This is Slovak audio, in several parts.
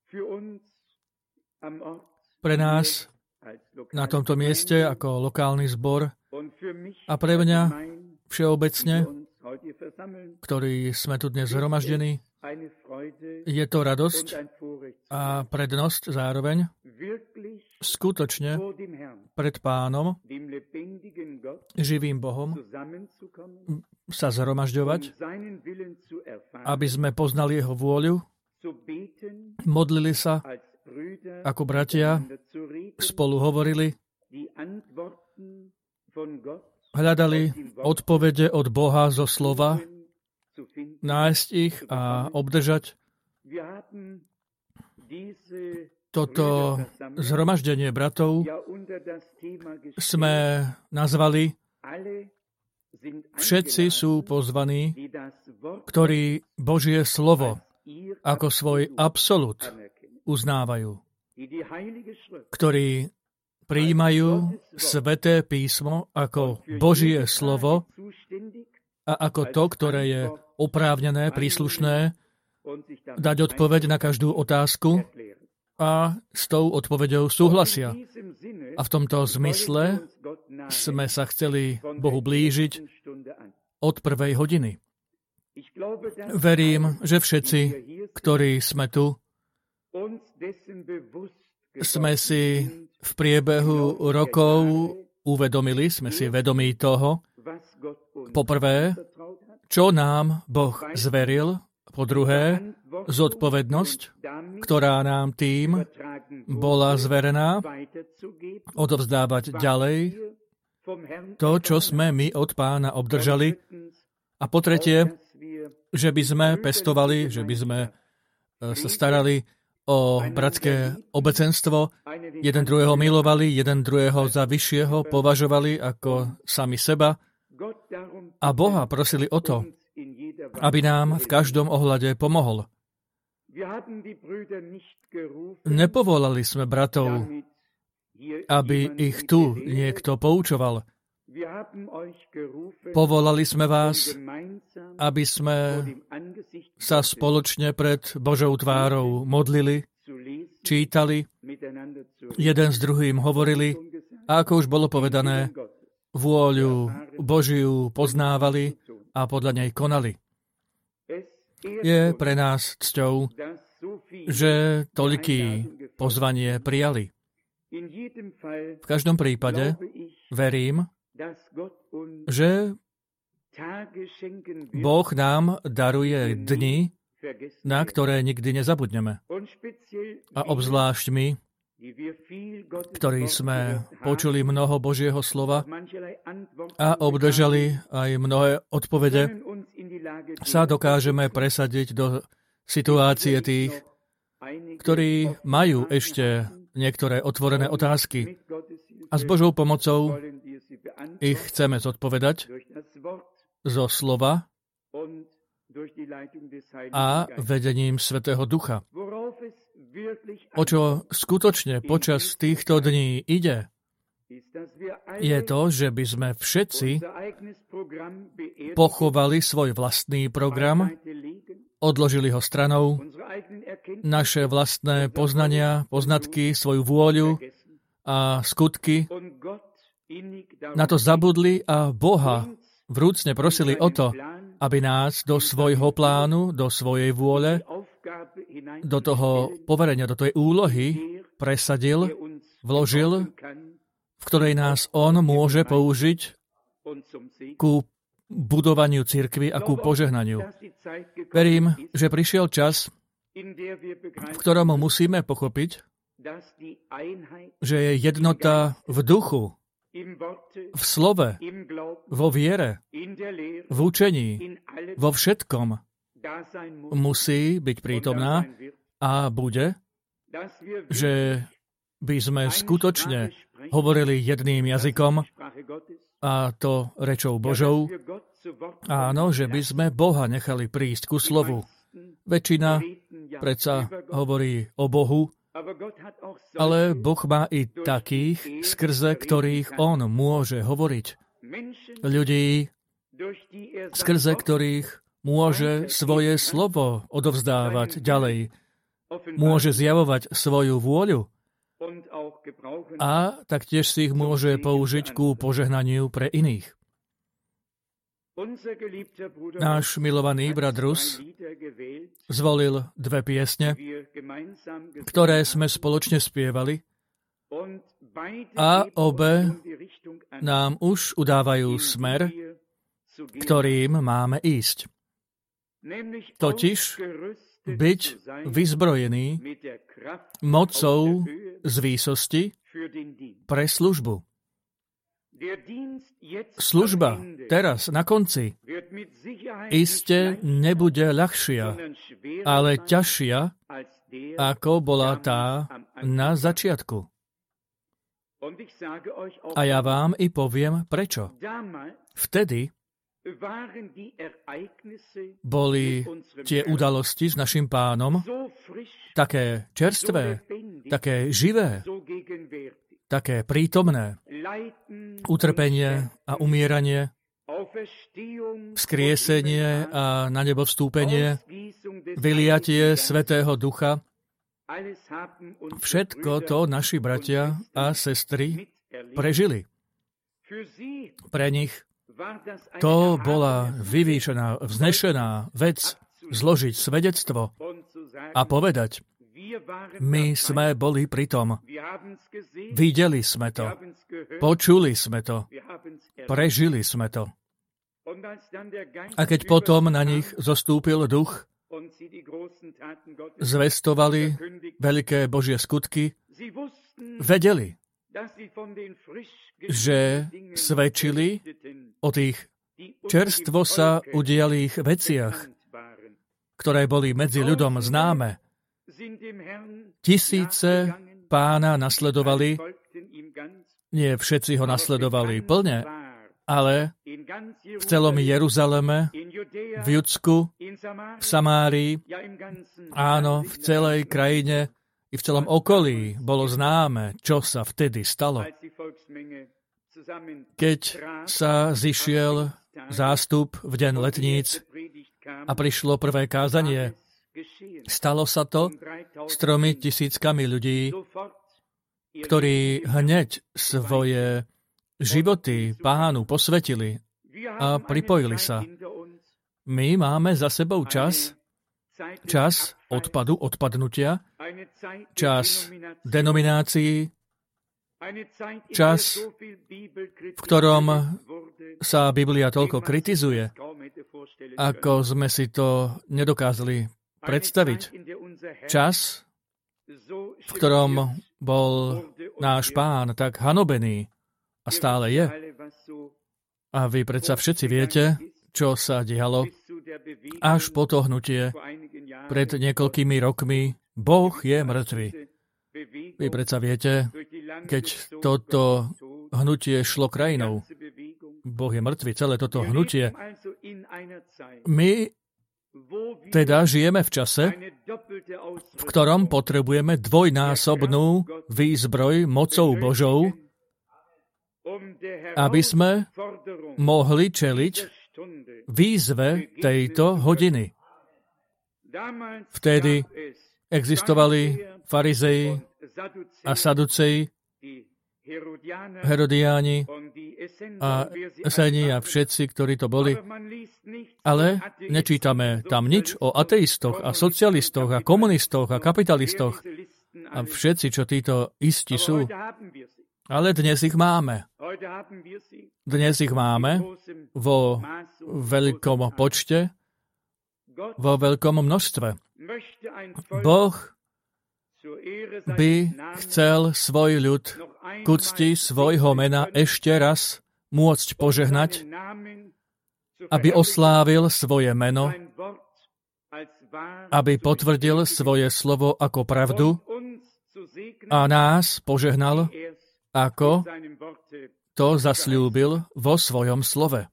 pre nás na tomto mieste ako lokálny zbor a pre mňa všeobecne, ktorí sme tu dnes zhromaždení, je to radosť a prednosť zároveň skutočne pred Pánom, živým Bohom, sa zhromažďovať, aby sme poznali Jeho vôľu, modlili sa ako bratia, spolu hovorili, hľadali odpovede od Boha zo slova, nájsť ich a obdržať. Toto zhromaždenie bratov sme nazvali Všetci sú pozvaní, ktorí Božie slovo ako svoj absolút uznávajú, ktorí prijímajú Sväté písmo ako Božie slovo a ako to, ktoré je oprávnené, príslušné, dať odpoveď na každú otázku a s tou odpoveďou súhlasia. A v tomto zmysle sme sa chceli Bohu blížiť od prvej hodiny. Verím, že všetci, ktorí sme tu, sme si v priebehu rokov uvedomili, sme si vedomí toho, poprvé, čo nám Boh zveril, po druhé, zodpovednosť, ktorá nám tým bola zverená, odovzdávať ďalej to, čo sme my od Pána obdržali, a po tretie, že by sme pestovali, že by sme sa starali o bratské obecenstvo, jeden druhého milovali, jeden druhého za vyššieho považovali ako sami seba a Boha prosili o to, aby nám v každom ohľade pomohol. Nepovolali sme bratov, aby ich tu niekto poučoval. Povolali sme vás, aby sme sa spoločne pred Božou tvárou modlili, čítali, jeden s druhým hovorili a ako už bolo povedané, vôľu Božiu poznávali a podľa nej konali. Je pre nás cťou, že toľký pozvanie prijali. V každom prípade verím, že Boh nám daruje dni, na ktoré nikdy nezabudneme. A obzvlášť my, ktorí sme počuli mnoho Božieho slova a obdržali aj mnohé odpovede, sa dokážeme presadiť do situácie tých, ktorí majú ešte niektoré otvorené otázky. A s Božou pomocou ich chceme zodpovedať zo slova a vedením Svätého Ducha. O čo skutočne počas týchto dní ide, je to, že by sme všetci pochovali svoj vlastný program, odložili ho stranou, naše vlastné poznania, poznatky, svoju vôľu a skutky, na to zabudli a Boha vrúcne prosili o to, aby nás do svojho plánu, do svojej vôle, do toho poverenia, do tej úlohy presadil, vložil, v ktorej nás On môže použiť ku budovaniu cirkvi a ku požehnaniu. Verím, že prišiel čas, v ktorom musíme pochopiť, že je jednota v duchu, v slove, vo viere, v učení, vo všetkom musí byť prítomná a bude, že by sme skutočne hovorili jedným jazykom a to rečou Božou. Áno, že by sme Boha nechali prísť ku slovu. Väčšina predsa hovorí o Bohu, ale Boh má i takých, skrze ktorých On môže hovoriť. Ľudí, skrze ktorých môže svoje slovo odovzdávať ďalej. môže zjavovať svoju vôľu a taktiež si ich môže použiť ku požehnaniu pre iných. Náš milovaný brat Rus zvolil 2 piesne, ktoré sme spoločne spievali a obe nám už udávajú smer, ktorým máme ísť. Totiž byť vyzbrojený mocou z výsosti pre službu. Služba teraz na konci iste nebude ľahšia, ale ťažšia, ako bola tá na začiatku. A ja vám i poviem prečo. Vtedy boli tie udalosti s našim Pánom také čerstvé, také živé, také prítomné. Utrpenie a umieranie, vzkriesenie a na nebo vstúpenie, vyliatie Svätého Ducha, všetko to naši bratia a sestry prežili. Pre nich to bola vyvýšená, vznešená vec zložiť svedectvo a povedať, my sme boli pri tom. Videli sme to. Počuli sme to. Prežili sme to. A keď potom na nich zostúpil duch, zvestovali veľké Božie skutky, vedeli, že svedčili o tých čerstvo sa udialých veciach, ktoré boli medzi ľudom známe. Tisíce Pána nasledovali, nie všetci ho nasledovali plne, ale v celom Jeruzaleme, v Judsku, v Samárii, áno, v celej krajine i v celom okolí bolo známe, čo sa vtedy stalo. Keď sa zišiel zástup v deň letníc a prišlo prvé kázanie, stalo sa to s 3,000 ľudí, ktorí hneď svoje životy Pánu posvetili a pripojili sa. My máme za sebou čas odpadnutia, čas denominácií, čas, v ktorom sa Biblia toľko kritizuje, ako sme si to nedokázali predstaviť. Čas, v ktorom bol náš Pán tak hanobený a stále je. A vy predsa všetci viete, čo sa dialo až po to hnutie pred niekoľkými rokmi. Boh je mŕtvy. Vy predsa viete, keď toto hnutie šlo krajinou. Boh je mŕtvy, celé toto hnutie. My teda žijeme v čase, v ktorom potrebujeme dvojnásobnú výzbroj mocou Božou, aby sme mohli čeliť výzve tejto hodiny. Vtedy existovali farizei a saduceji, Herodiáni a Eseni a všetci, ktorí to boli. Ale nečítame tam nič o ateistoch a socialistoch a komunistoch a kapitalistoch a všetci, čo títo isti sú. Ale dnes ich máme. Dnes ich máme vo veľkom počte, vo veľkom množstve. Boh by chcel svoj ľud k úcti svojho mena ešte raz môcť požehnať, aby oslávil svoje meno, aby potvrdil svoje slovo ako pravdu a nás požehnal, ako to zasľúbil vo svojom slove.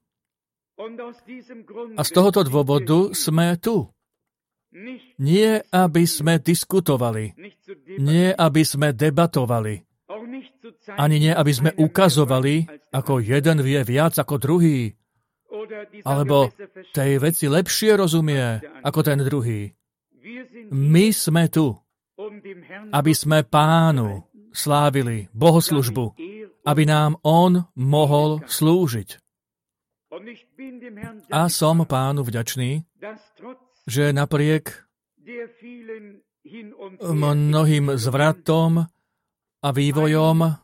A z tohoto dôvodu sme tu. Nie, aby sme diskutovali, nie, aby sme debatovali, ani nie, aby sme ukazovali, ako jeden vie viac ako druhý, alebo tej veci lepšie rozumie ako ten druhý. My sme tu, aby sme Pánu slávili bohoslužbu, aby nám On mohol slúžiť. A som Pánu vďačný, že napriek mnohým zvratom a vývojom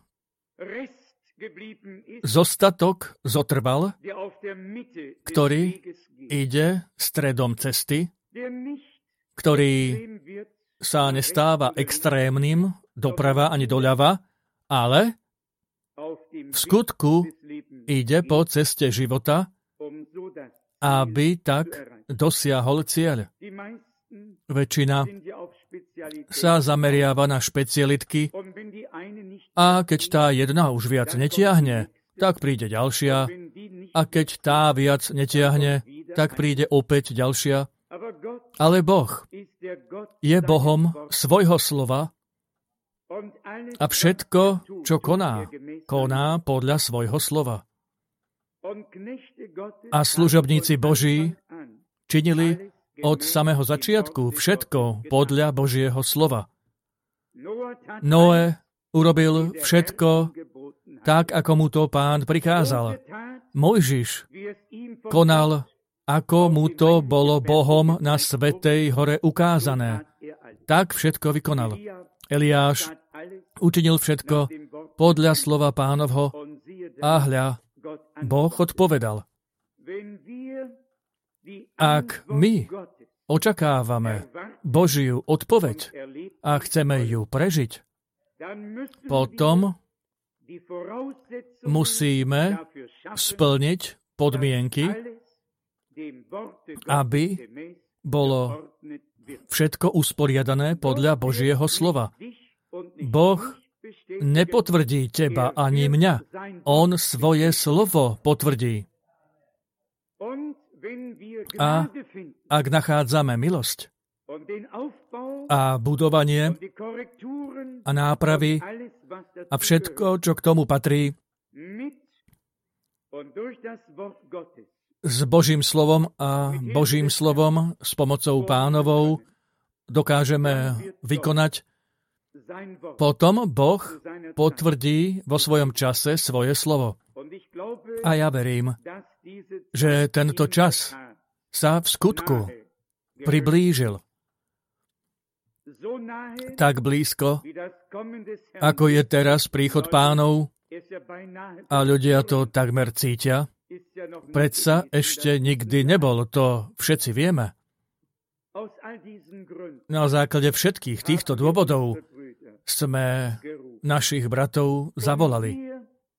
zostatok zotrval, ktorý ide stredom cesty, ktorý sa nestáva extrémnym doprava ani doľava, ale v skutku ide po ceste života, aby tak dosiahol cieľ. Väčšina sa zameriava na špecialitky a keď tá jedna už viac netiahne, tak príde ďalšia a keď tá viac netiahne, tak príde opäť ďalšia. Ale Boh je Bohom svojho slova a všetko, čo koná podľa svojho slova. A služobníci Boží činili od samého začiatku všetko podľa Božieho slova. Noé urobil všetko tak, ako mu to Pán prikázal. Mojžiš konal, ako mu to bolo Bohom na Svätej hore ukázané. Tak všetko vykonal. Eliáš učinil všetko podľa slova Pánovho a hľa, Boh odpovedal. Ak my očakávame Božiu odpoveď a chceme ju prežiť, potom musíme splniť podmienky, aby bolo všetko usporiadané podľa Božieho slova. Boh nepotvrdí teba ani mňa. On svoje slovo potvrdí. A ak nachádzame milosť a budovanie a nápravy a všetko, čo k tomu patrí, s Božím slovom a Božím slovom s pomocou Pánovou dokážeme vykonať, potom Boh potvrdí vo svojom čase svoje slovo. A ja verím, že tento čas sa v skutku priblížil tak blízko, ako je teraz príchod Pánov a ľudia to takmer cítia. Predsa ešte nikdy nebol, to všetci vieme. Na základe všetkých týchto dôvodov sme našich bratov zavolali,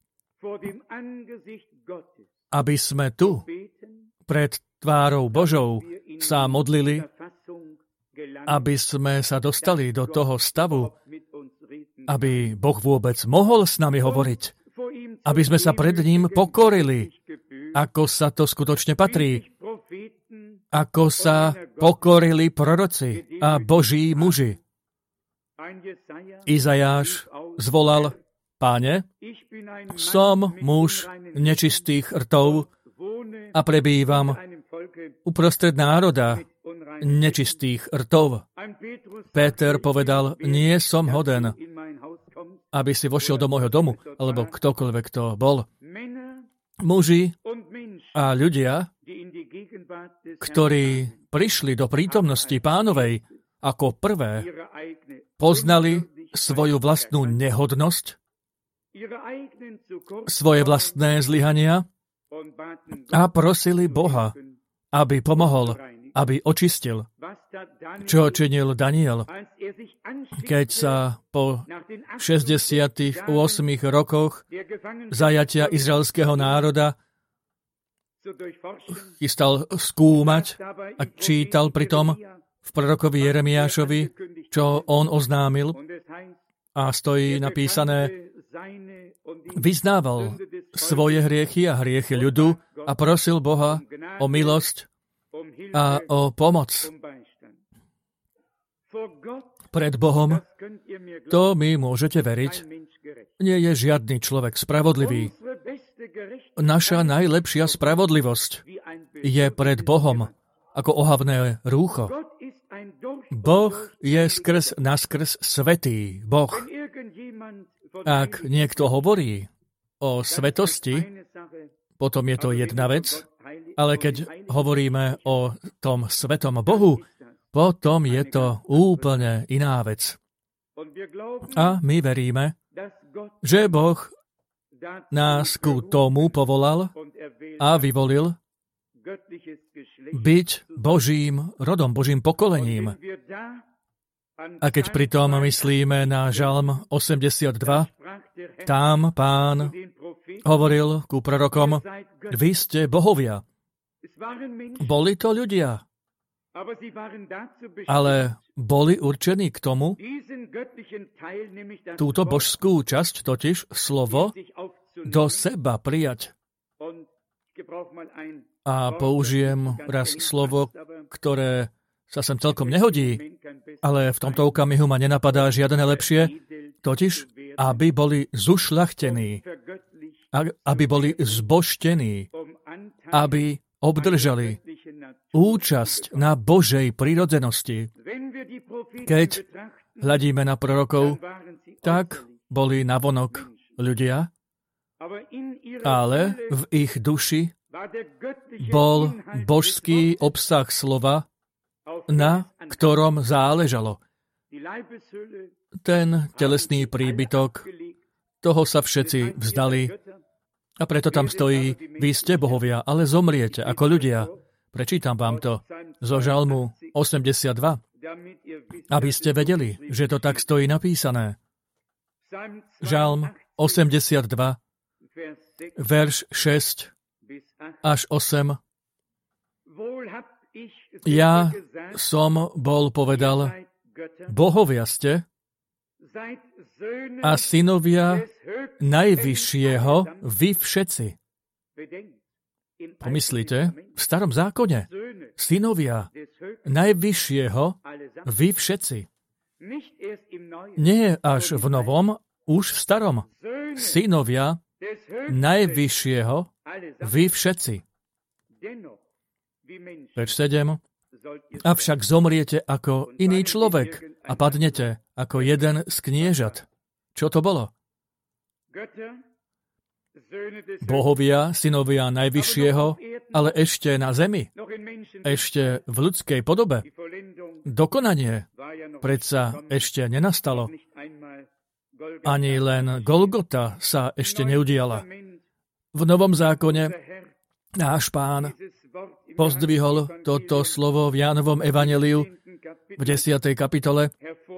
aby sme tu pred tvárou Božou sa modlili, aby sme sa dostali do toho stavu, aby Boh vôbec mohol s nami hovoriť, aby sme sa pred ním pokorili, ako sa to skutočne patrí, ako sa pokorili proroci a Boží muži. Izajáš zvolal: Páne, som muž nečistých rtov a prebývam uprostred národa nečistých rtov. Péter povedal: Nie som hoden, aby si vošiel do môjho domu, alebo ktokoľvek to bol. Muži a ľudia, ktorí prišli do prítomnosti Pánovej ako prvé, poznali svoju vlastnú nehodnosť, svoje vlastné zlyhania a prosili Boha, aby pomohol, aby očistil. Čo činil Daniel, keď sa po 68 rokoch zajatia izraelského národa chystal skúmať a čítal pritom v prorokovi Jeremiášovi, čo on oznámil, a stojí napísané: vyznával svoje hriechy a hriechy ľudu a prosil Boha o milosť a o pomoc. Pred Bohom, to mi môžete veriť, nie je žiadny človek spravodlivý. Naša najlepšia spravodlivosť je pred Bohom ako ohavné rúcho. Boh je skrz naskrz svätý Boh. Ak niekto hovorí o svetosti, potom je to jedna vec, ale keď hovoríme o tom svetom Bohu, potom je to úplne iná vec. A my veríme, že Boh nás ku tomu povolal a vyvolil byť Božím rodom, Božím pokolením. A keď pritom myslíme na Žalm 82, tam Pán hovoril ku prorokom, vy ste bohovia. Boli to ľudia, ale boli určení k tomu, túto božskú časť, totiž slovo, do seba prijať. A použijem raz slovo, ktoré sa sem celkom nehodí, ale v tomto okamihu ma nenapadá žiadne lepšie, totiž, aby boli zušľachtení, aby boli zbožtení, aby obdržali účasť na Božej prirodzenosti. Keď hľadíme na prorokov, tak boli navonok ľudia, ale v ich duši bol božský obsah slova, na ktorom záležalo. Ten telesný príbytok, toho sa všetci vzdali a preto tam stojí, vy ste bohovia, ale zomriete ako ľudia. Prečítam vám to zo Žalmu 82, aby ste vedeli, že to tak stojí napísané. Žalm 82, verš 6 až 8. Ja som bol povedal, bohovia ste a synovia Najvyššieho vy všetci. Pomyslite, v starom zákone synovia Najvyššieho vy všetci. Nie až v novom, už v starom. Synovia Najvyššieho vy všetci. Verš 7. Avšak zomriete ako iný človek a padnete ako jeden z kniežat. Čo to bolo? Bohovia, synovia Najvyššieho, ale ešte na zemi. Ešte v ľudskej podobe. Dokonanie predsa ešte nenastalo. Ani len Golgota sa ešte neudiala. V Novom zákone náš Pán pozdvihol toto slovo v Jánovom evanjeliu v 10. kapitole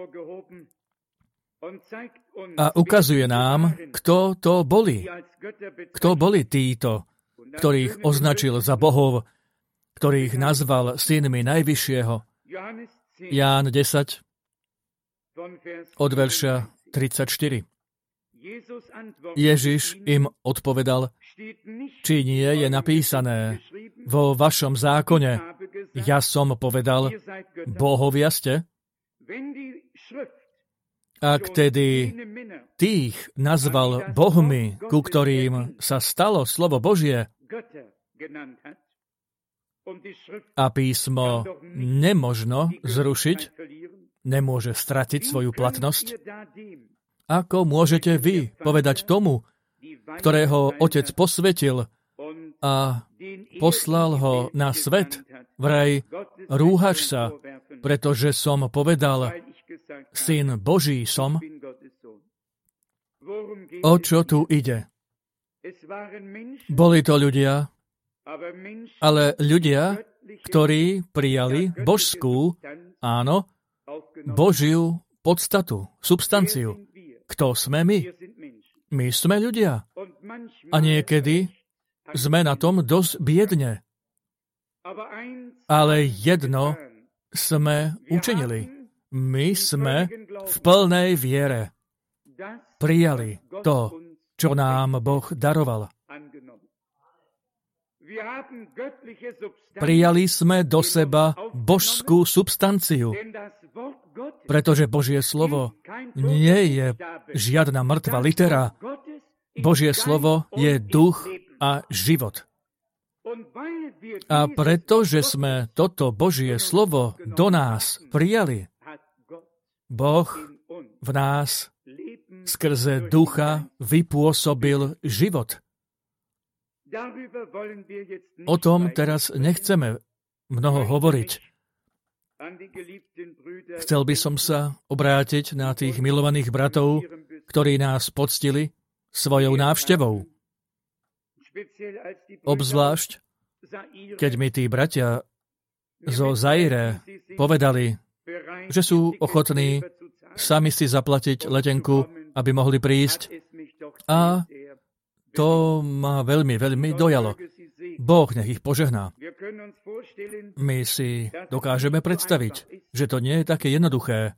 a ukazuje nám, kto to boli. Kto boli títo, ktorých označil za bohov, ktorých nazval synmi Najvyššieho. Ján 10, od verša 34. Ježiš im odpovedal, či nie je napísané vo vašom zákone, ja som povedal, bohovia ste? Ak tedy tých nazval bohmi, ku ktorým sa stalo slovo Božie, a písmo nemožno zrušiť, nemôže stratiť svoju platnosť, ako môžete vy povedať tomu, ktorého Otec posvetil a poslal ho na svet, vraj rúhaš sa, pretože som povedal, Syn Boží som? O čo tu ide? Boli to ľudia, ale ľudia, ktorí prijali božskú, áno, Božiu podstatu, substanciu. Kto sme my? My sme ľudia. A niekedy sme na tom dosť biedne. Ale jedno sme učinili. My sme v plnej viere prijali to, čo nám Boh daroval. Prijali sme do seba božskú substanciu, pretože Božie slovo nie je žiadna mŕtva litera. Božie slovo je duch a život. A pretože sme toto Božie slovo do nás prijali, Boh v nás skrze ducha vypôsobil život. O tom teraz nechceme mnoho hovoriť. Chcel by som sa obrátiť na tých milovaných bratov, ktorí nás poctili svojou návštevou. Obzvlášť, keď mi tí bratia zo Zaire povedali, že sú ochotní sami si zaplatiť letenku, aby mohli prísť. A to ma veľmi, veľmi dojalo. Boh nech ich požehná. My si dokážeme predstaviť, že to nie je také jednoduché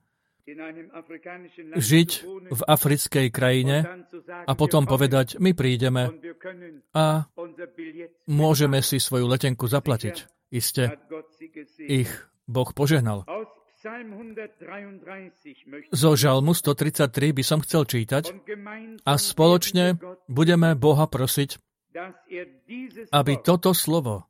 žiť v africkej krajine a potom povedať, my prídeme a môžeme si svoju letenku zaplatiť. Iste, ich Boh požehnal. Zo Žalmu 133 by som chcel čítať a spoločne budeme Boha prosiť, aby toto slovo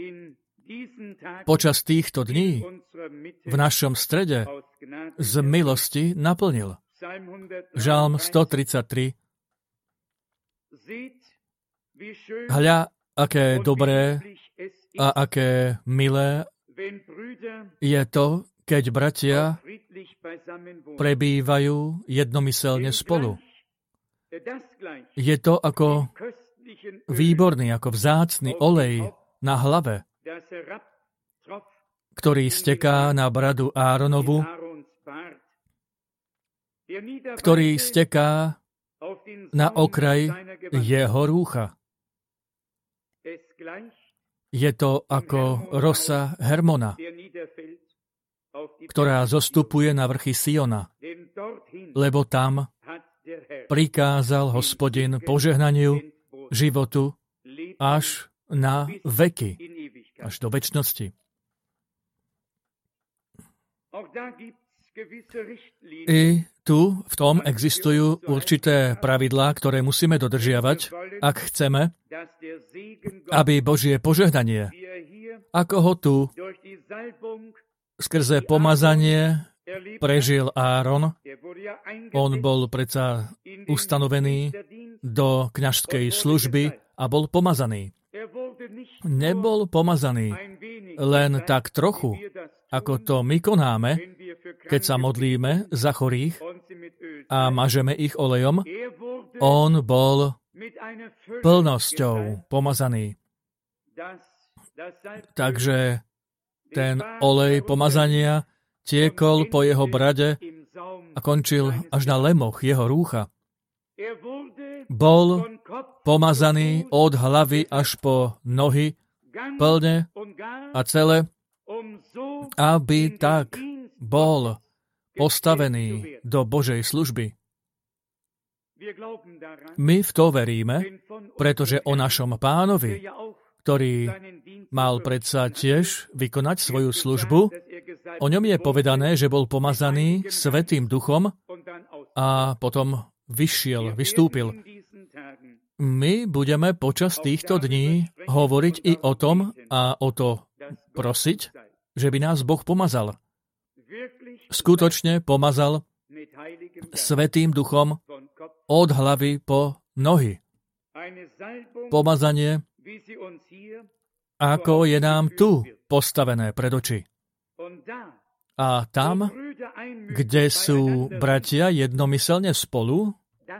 počas týchto dní v našom strede z milosti naplnil. Žalm 133. Hľa, aké dobré a aké milé je to, keď bratia prebývajú jednomyselne spolu. Je to ako výborný, ako vzácny olej na hlave, ktorý steká na bradu Áronovu, ktorý steká na okraj jeho rúcha. Je to ako rosa Hermona, ktorá zostupuje na vrchy Siona, lebo tam prikázal Hospodin požehnaniu životu až na veky, až do večnosti. I tu v tom existujú určité pravidlá, ktoré musíme dodržiavať, ak chceme, aby Božie požehnanie, ako ho tu skrze pomazanie prežil Áron, on bol predsa ustanovený do kňažskej služby a bol pomazaný. Nebol pomazaný len tak trochu, ako to my konáme, keď sa modlíme za chorých a mažeme ich olejom. On bol plnosťou pomazaný. Takže ten olej pomazania tiekol po jeho brade a končil až na lemoch jeho rúcha. Bol pomazaný od hlavy až po nohy, plne a celé, aby tak bol postavený do Božej služby. My v to veríme, pretože o našom Pánovi, ktorý mal predsa tiež vykonať svoju službu, o ňom je povedané, že bol pomazaný Svätým Duchom a potom vystúpil. My budeme počas týchto dní hovoriť i o tom a o to prosiť, že by nás Boh pomazal. Skutočne pomazal Svätým Duchom od hlavy po nohy. Pomazanie, ako je nám tu postavené pred oči. A tam, kde sú bratia jednomyselne spolu,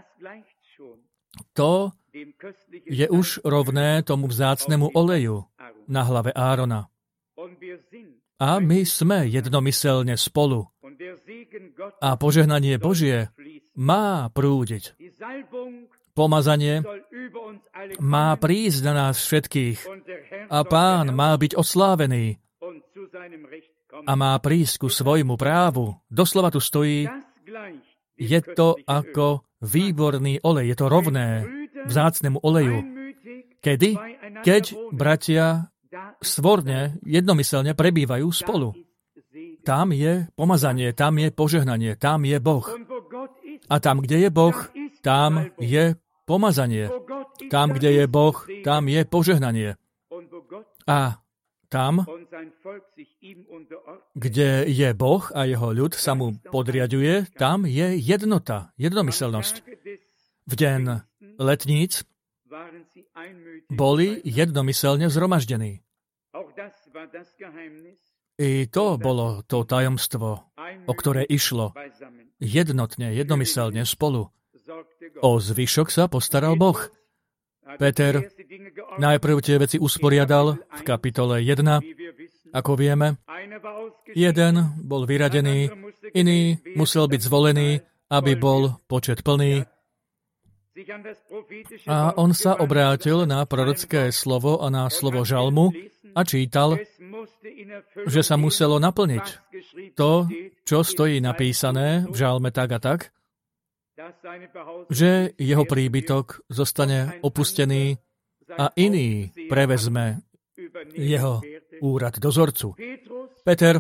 to je už rovné tomu vzácnemu oleju na hlave Árona. A my sme jednomyselne spolu. A požehnanie Božie má prúdiť. Pomazanie má prísť na nás všetkých. A Pán má byť oslávený. A má prísť ku svojmu právu. Doslova tu stojí, je to ako výborný olej. Je to rovné vzácnemu oleju. Kedy? Keď bratia svorne, jednomyselne prebývajú spolu. Tam je pomazanie, tam je požehnanie, tam je Boh. A tam, kde je Boh, tam je pomazanie. Tam, kde je Boh, tam je požehnanie. A tam, kde je Boh a jeho ľud sa mu podriaďuje, tam je jednota, jednomyselnosť. V deň letníc boli jednomyselne zhromaždení. I to bolo to tajomstvo, o ktoré išlo. Jednotne, jednomyselne spolu. O zvyšok sa postaral Boh. Peter najprv tie veci usporiadal v kapitole 1, ako vieme. Jeden bol vyradený, iný musel byť zvolený, aby bol počet plný. A on sa obrátil na prorocké slovo a na slovo žalmu a čítal, že sa muselo naplniť to, čo stojí napísané v žalme tak a tak, že jeho príbytok zostane opustený a iný prevezme jeho úrad dozorcu. Peter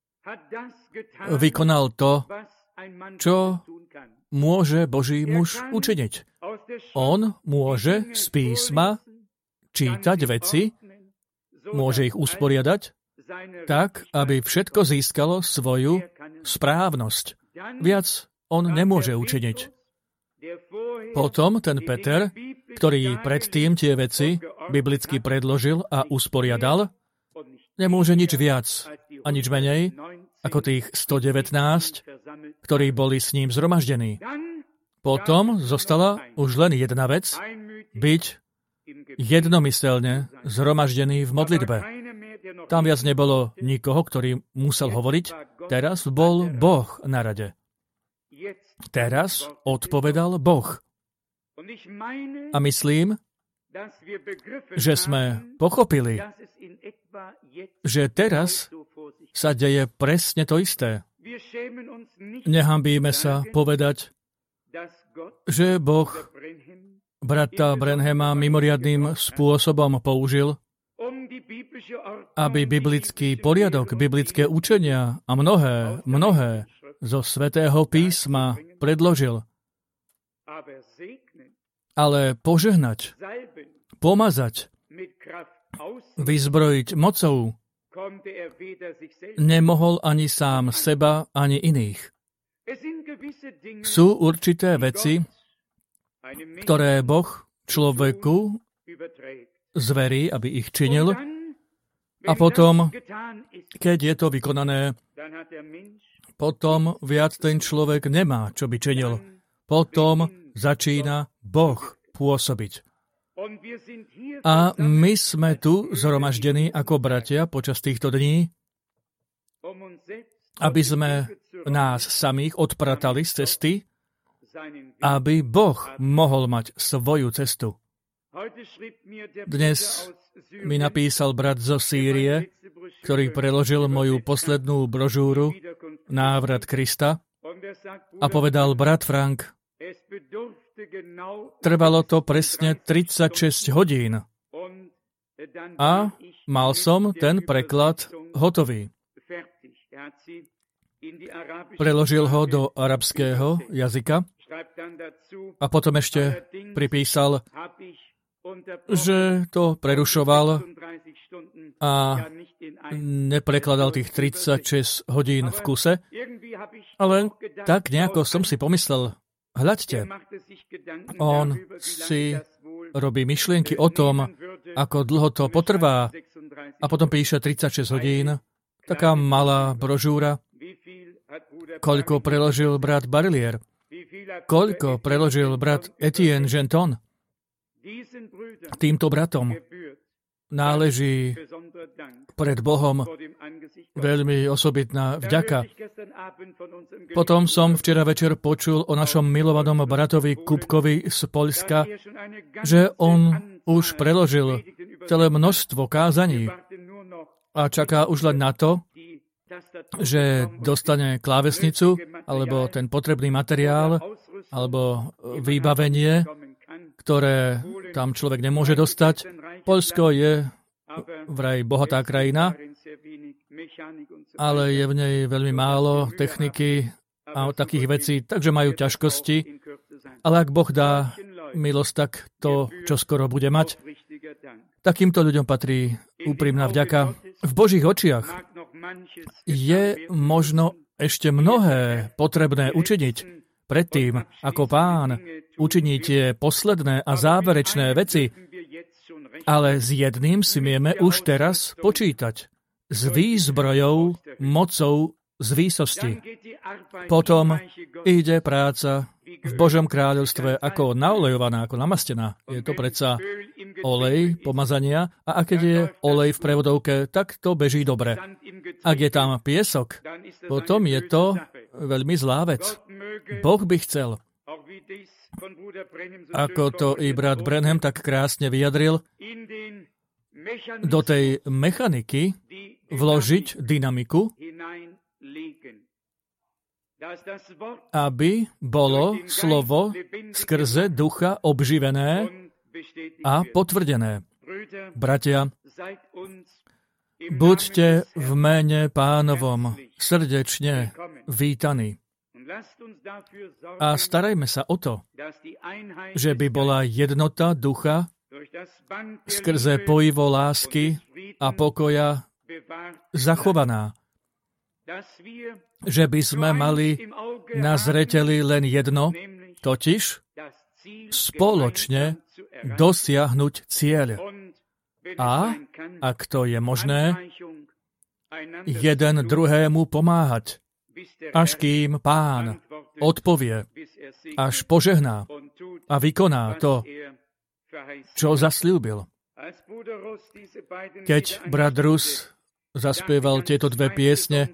vykonal to, čo môže Boží muž učiniť. On môže z písma čítať veci, môže ich usporiadať tak, aby všetko získalo svoju správnosť. Viac on nemôže učiniť. Potom ten Peter, ktorý predtým tie veci biblicky predložil a usporiadal, nemôže nič viac a nič menej ako tých 119, ktorí boli s ním zhromaždení. Potom zostala už len jedna vec, byť jednomyselne zhromaždený v modlitbe. Tam viac nebolo nikoho, ktorý musel hovoriť. Teraz bol Boh na rade. Teraz odpovedal Boh. A myslím, že sme pochopili, že teraz sa deje presne to isté. Nehanbíme sa povedať, že Boh brata Branhama mimoriadnym spôsobom použil, aby biblický poriadok, biblické učenia a mnohé zo Svätého písma predložil. Ale požehnať, pomazať, vyzbrojiť mocou nemohol ani sám seba, ani iných. Sú určité veci, ktoré Boh človeku zverí, aby ich činil, a potom, keď je to vykonané, potom viac ten človek nemá, čo by činil. Potom začína Boh pôsobiť. A my sme tu zhromaždení ako bratia počas týchto dní, aby sme nás samých odpratali z cesty, aby Boh mohol mať svoju cestu. Dnes mi napísal brat zo Sýrie, ktorý preložil moju poslednú brožúru Návrat Krista a povedal: brat Frank, trvalo to presne 36 hodín a mal som ten preklad hotový. Preložil ho do arabského jazyka a potom ešte pripísal, že to prerušoval a neprekladal tých 36 hodín v kuse, ale tak nejako som si pomyslel, hľaďte, on si robí myšlienky o tom, ako dlho to potrvá a potom píše 36 hodín, taká malá brožúra, koľko preložil brat Barilier, koľko preložil brat Etienne Genton. Týmto bratom náleží pred Bohom veľmi osobitná vďaka. Potom som včera večer počul o našom milovanom bratovi Kupkovi z Poľska, že on už preložil celé množstvo kázaní a čaká už len na to, že dostane klávesnicu alebo ten potrebný materiál alebo vybavenie, ktoré tam človek nemôže dostať. Poľsko je vraj bohatá krajina, ale je v nej veľmi málo techniky a takých vecí, takže majú ťažkosti. Ale ak Boh dá milosť, tak to čoskoro bude mať. Takýmto ľuďom patrí úprimná vďaka. V Božích očiach je možno ešte mnohé potrebné učiniť predtým, ako Pán učiní tie posledné a záverečné veci, ale s jedným si vieme už teraz počítať. S výzbrojou, mocou z výsosti. Potom ide práca v Božom kráľovstve ako naolejovaná, ako namastená. Je to predsa olej pomazania a keď je olej v prevodovke, tak to beží dobre. Ak je tam piesok, potom je to veľmi zlá vec. Boh by chcel, ako to i brat Branham tak krásne vyjadril, do tej mechaniky vložiť dynamiku, aby bolo slovo skrze ducha obživené a potvrdené. Bratia, buďte v mene Pánovom srdečne vítaní. A starajme sa o to, že by bola jednota ducha skrze pojivo lásky a pokoja zachovaná. Že by sme mali na zreteli len jedno, totiž spoločne dosiahnuť cieľ. A, ak to je možné, jeden druhému pomáhať, až kým Pán odpovie, až požehná a vykoná to, čo zasľúbil. Keď brat Rus zaspieval tieto dve piesne,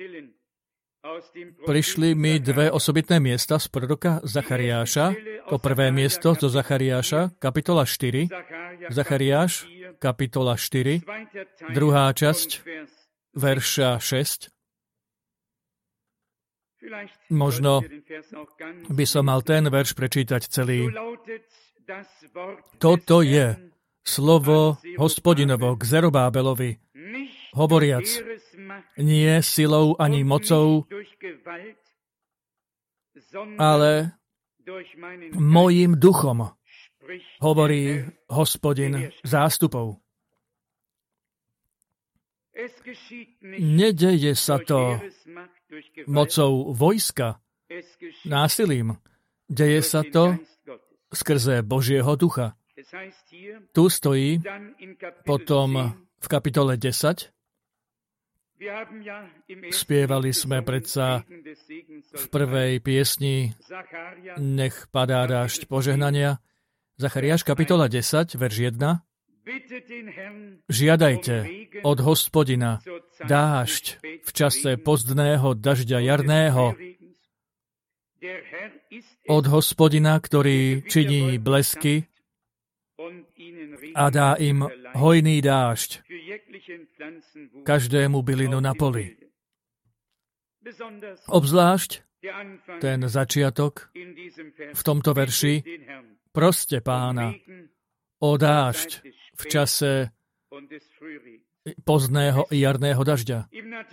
prišli mi dve osobitné miesta z proroka Zachariáša. To prvé miesto zo Zachariáša, kapitola 4. Zachariáš, kapitola 4, druhá časť, verša 6. Možno by som mal ten verš prečítať celý. Toto je slovo Hospodinovo k Zerubábelovi, hovoriac, nie silou ani mocou, ale mojím duchom, hovorí Hospodin zástupov. Nedeje sa to mocou vojska, násilím. Deje sa to skrze Božieho ducha. Tu stojí potom v kapitole 10. Spievali sme predsa v prvej piesni Nech padá dážď požehnania. Zachariáš, kapitola 10, verš 1. Žiadajte od Hospodina dážď v čase pozdného dažďa jarného, od Hospodina, ktorý činí blesky a dá im hojný dážď, každému bylinu na poli. Obzvlášť ten začiatok v tomto verši, proste Pána o dážď v čase pozdného jarného dažďa.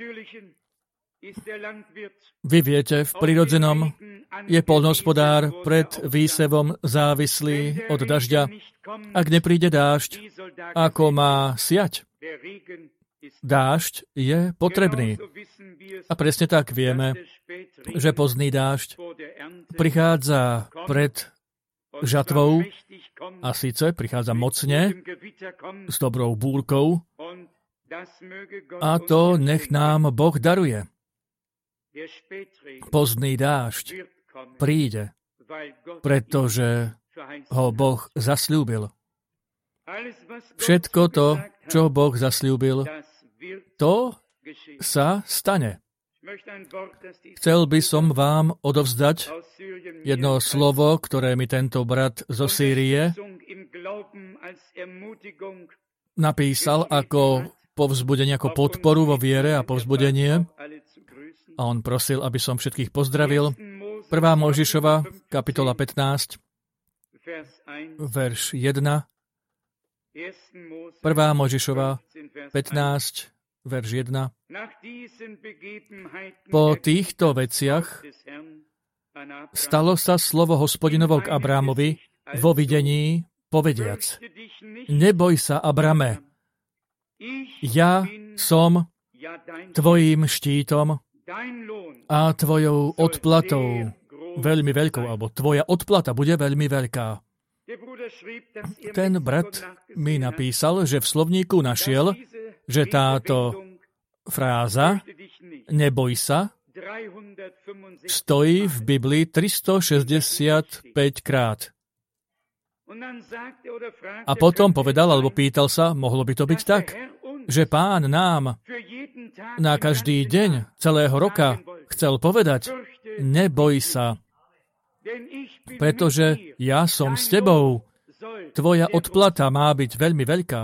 Vy viete, v prirodzenom je poľnohospodár pred výsevom závislý od dažďa. Ak nepríde dážď, ako má siať? Dážď je potrebný. A presne tak vieme, že pozdný dážď prichádza pred žatvou a síce prichádza mocne, s dobrou búrkou a to nech nám Boh daruje. Pozdný dážď príde, pretože ho Boh zasľúbil. Všetko to, čo Boh zasľúbil, to sa stane. Chcel by som vám odovzdať jedno slovo, ktoré mi tento brat zo Sýrie napísal ako povzbudenie, ako podporu vo viere a povzbudenie. A on prosil, aby som všetkých pozdravil. 1. Mojžišova, kapitola 15, verš 1. 1. Mojžišova, 15, verš 1. Po týchto veciach stalo sa slovo Hospodinovo k Abrámovi vo videní povediac: Neboj sa, Abrame, ja som tvojim štítom a tvojou odplatou veľmi veľkou, alebo tvoja odplata bude veľmi veľká. Ten brat mi napísal, že v slovníku našiel, že táto fráza neboj sa stojí v Biblii 365 krát. A potom povedal, alebo pýtal sa, mohlo by to byť tak, že Pán nám na každý deň celého roka chcel povedať: neboj sa, pretože ja som s tebou. Tvoja odplata má byť veľmi veľká.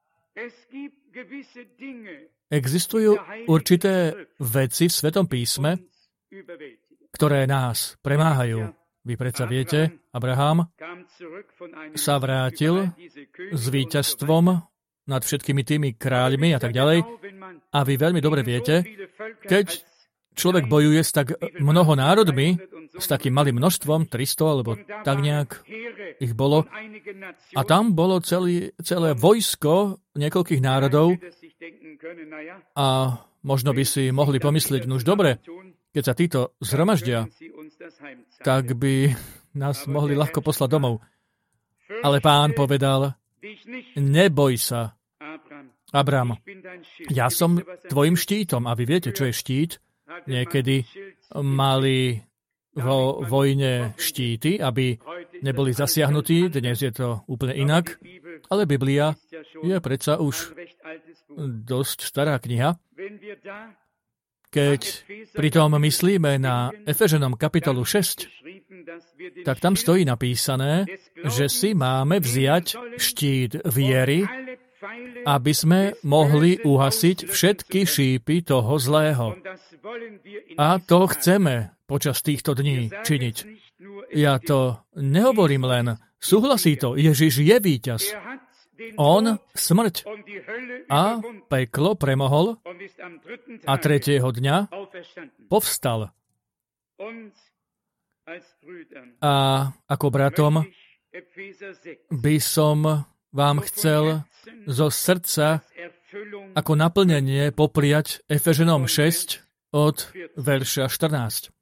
Existujú určité veci v Svetom písme, ktoré nás premáhajú. Vy predsa viete, Abraham sa vrátil s víťazstvom nad všetkými tými kráľmi a tak ďalej. A vy veľmi dobre viete, keď človek bojuje s tak mnoho národmi, s takým malým množstvom, 300 alebo tak nejak ich bolo, a tam bolo celé vojsko niekoľkých národov a možno by si mohli pomyslieť, nuž dobre, keď sa títo zhromaždia, tak by nás mohli ľahko poslať domov. Ale Pán povedal: neboj sa, Abram, ja som tvojim štítom. A vy viete, čo je štít? Niekedy mali vo vojne štíty, aby neboli zasiahnutí. Dnes je to úplne inak. Ale Biblia je predsa už dosť stará kniha. Keď pritom myslíme na Efeženom kapitolu 6, tak tam stojí napísané, že si máme vziať štít viery, aby sme mohli uhasiť všetky šípy toho zlého. A to chceme počas týchto dní činiť. Ja to nehovorím len, súhlasí to, Ježiš je víťaz. On smrť a peklo premohol a 3. dňa povstal. A ako bratom by som vám chcel zo srdca ako naplnenie popriať Efeženom 6 od verša 14.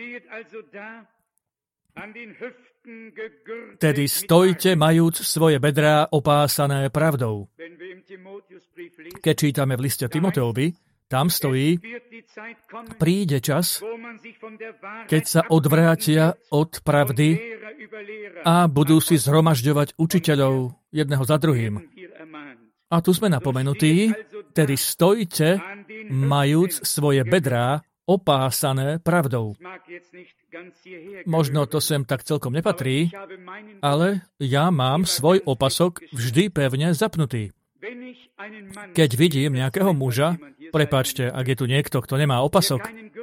Tedy stojte, majúc svoje bedrá opásané pravdou. Keď čítame v liste Timoteovi, tam stojí: príde čas, keď sa odvrátia od pravdy a budú si zhromažďovať učiteľov jedného za druhým. A tu sme napomenutí: tedy stojte, majúc svoje bedrá opásané pravdou. Možno to sem tak celkom nepatrí, ale ja mám svoj opasok vždy pevne zapnutý. Keď vidím nejakého muža, prepáčte, ak je tu niekto, kto nemá opasok,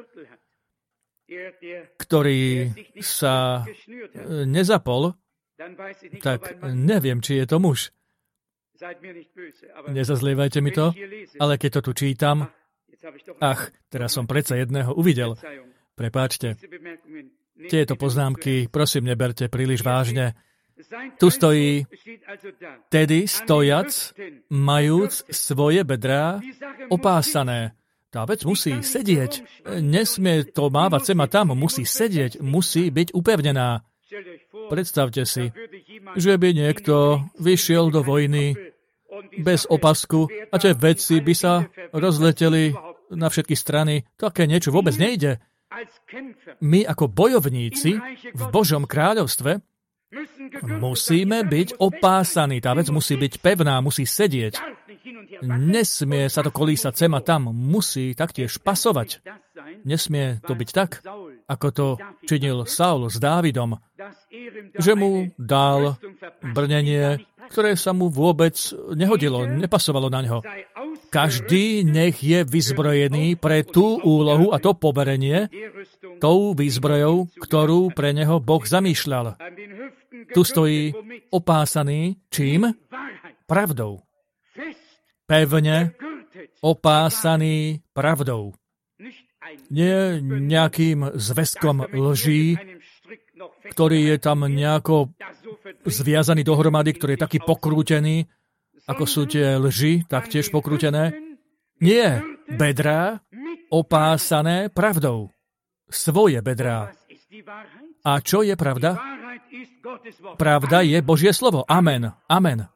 ktorý sa nezapol, tak neviem, či je to muž. Nezazlievajte mi to, ale keď to tu čítam, teraz som predsa jedného uvidel. Prepáčte. Tieto poznámky, prosím, neberte príliš vážne. Tu stojí: tedy stojac, majúc svoje bedrá opásané. Tá vec musí sedieť. Nesmie to mávať sem a tam. Musí sedieť, musí byť upevnená. Predstavte si, že by niekto vyšiel do vojny bez opasku a tie veci by sa rozleteli na všetky strany. Také niečo vôbec nejde. My ako bojovníci v Božom kráľovstve musíme byť opásaní. Tá vec musí byť pevná, musí sedieť. Nesmie sa to kolísať sem a tam. Musí taktiež pasovať. Nesmie to byť tak, ako to činil Saul s Dávidom, že mu dal brnenie, ktoré sa mu vôbec nehodilo, nepasovalo na ňo. Každý nech je vyzbrojený pre tú úlohu a to poverenie tou výzbrojou, ktorú pre neho Boh zamýšľal. Tu stojí opásaný čím? Pravdou. Pevne opásaný pravdou. Nie nejakým zväzkom lží, ktorý je tam nejako zviazaný dohromady, ktorý je taký pokrútený, ako sú tie lži, taktiež pokrútené. Nie, bedrá opásané pravdou. Svoje bedrá. A čo je pravda? Pravda je Božie slovo. Amen. Amen.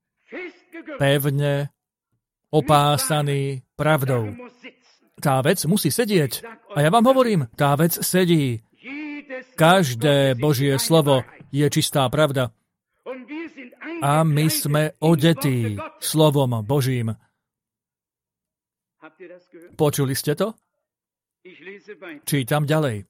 Pevne opásaný pravdou. Tá vec musí sedieť. A ja vám hovorím, tá vec sedí. Každé Božie slovo je čistá pravda. A my sme odetí slovom Božím. Počuli ste to? Čítam ďalej.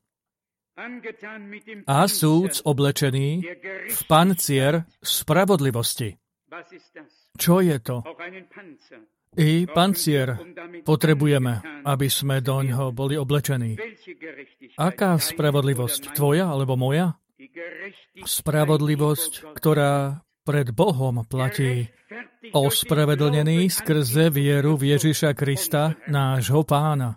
A súc oblečený v pancier spravodlivosti. Čo je to? I pancier potrebujeme, aby sme do ňoho boli oblečení. Aká spravodlivosť? Tvoja alebo moja? Spravodlivosť, ktorá pred Bohom platí. Ospravedlnený skrze vieru v Ježiša Krista, nášho Pána.